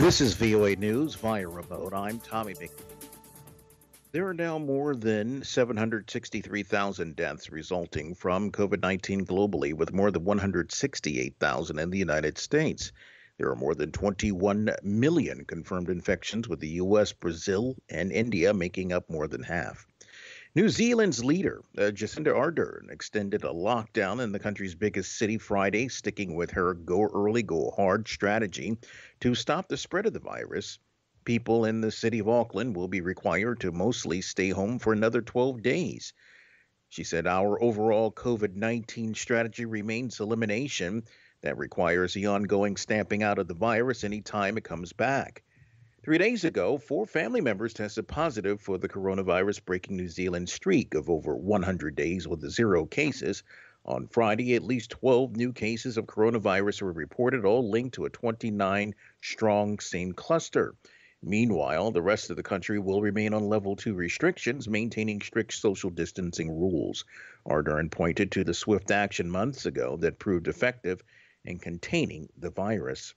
This is VOA News via remote. I'm Tommy McNeil. There are now more than 763,000 deaths resulting from COVID 19 globally, with more than 168,000 in the United States. There are more than 21 million confirmed infections, with the US, Brazil, and India making up more than half. New Zealand's leader, Jacinda Ardern, extended a lockdown in the country's biggest city Friday, sticking with her go early, go hard strategy to stop the spread of the virus. People in the city of Auckland will be required to mostly stay home for another 12 days. She said, "Our overall COVID 19 strategy remains elimination. That requires the ongoing stamping out of the virus anytime it comes back." 3 days ago, four family members tested positive for the coronavirus, breaking New Zealand's streak of over 100 days with zero cases. On Friday, at least 12 new cases of coronavirus were reported, all linked to a 29 strong same cluster. Meanwhile, the rest of the country will remain on level 2 restrictions, maintaining strict social distancing rules. Ardern pointed to the swift action months ago that proved effective in containing the virus.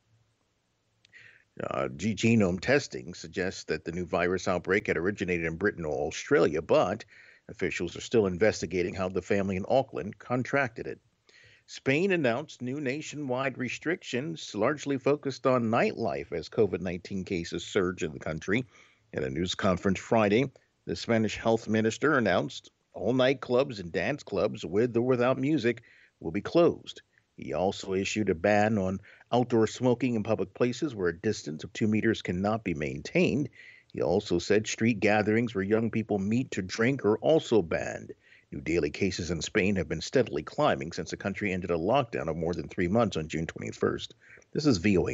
Genome testing suggests that the new virus outbreak had originated in Britain or Australia, but officials are still investigating how the family in Auckland contracted it. Spain announced new nationwide restrictions, largely focused on nightlife as COVID 19 cases surge in the country. At a news conference Friday, the Spanish health minister announced all nightclubs and dance clubs, with or without music, will be closed. He also issued a ban on outdoor smoking in public places where a distance of 2 meters cannot be maintained. He also said street gatherings where young people meet to drink are also banned. New daily cases in Spain have been steadily climbing since the country ended a lockdown of more than 3 months on June 21st. This is VOA.